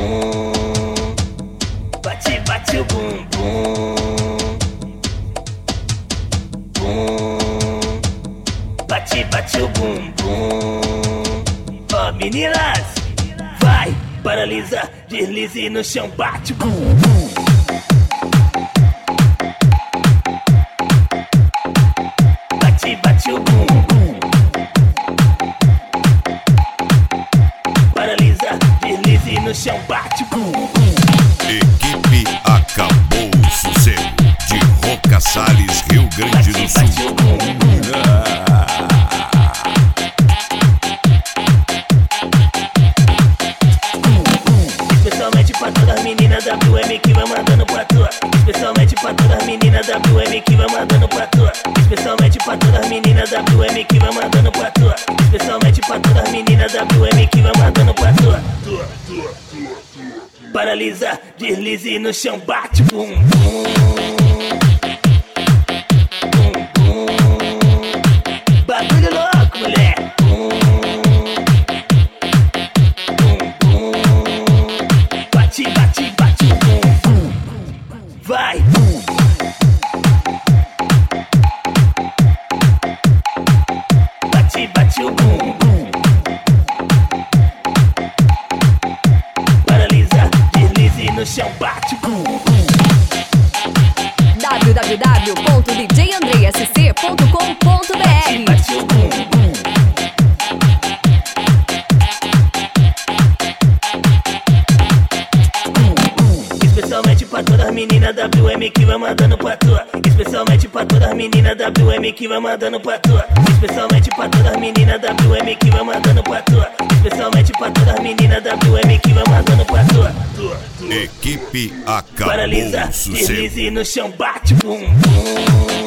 bum. Bate, bate o bumbum. Bum. Bate, bate o bumbum. Ó, meninas, vai, paralisa, deslize no chão, bate o bumbum. Bate, bate o bumbum. Paralisa, deslize no chão, bate o bumbum. Equipe Acabou o Sossego, de Roca Salles, Rio Grande do Sul. Bate o bumbum. Especialmente pra todas as meninas WM que vai mandando pra tua. Especialmente pra todas as meninas WM que vai mandando pra tua. Especialmente pra todas as meninas WM que vai mandando pra tua. Especialmente pra todas as meninas WM que vai mandando pra tua. Paralisa, deslize no chão, bate bum bum. Bum bum. Bagulho louco, mulher. Bum bum bum. Bate, bate, bate bum bum. Vai. Bate, bate o bum bum. Paralisa, deslize no chão, bate bum bum. www.djandreasc.com.br. Bate o bum bum. Especialmente pra todas as meninas WM que vai mandando pra tua. Especialmente pra todas as meninas WM que vai mandando pra tua. Especialmente pra todas as meninas WM que vai mandando pra tua. Especialmente pra todas as meninas WM que vai mandando pra tua. Equipe Acabou Paralisa, o Sossego. deslize no chão, bate bum bum.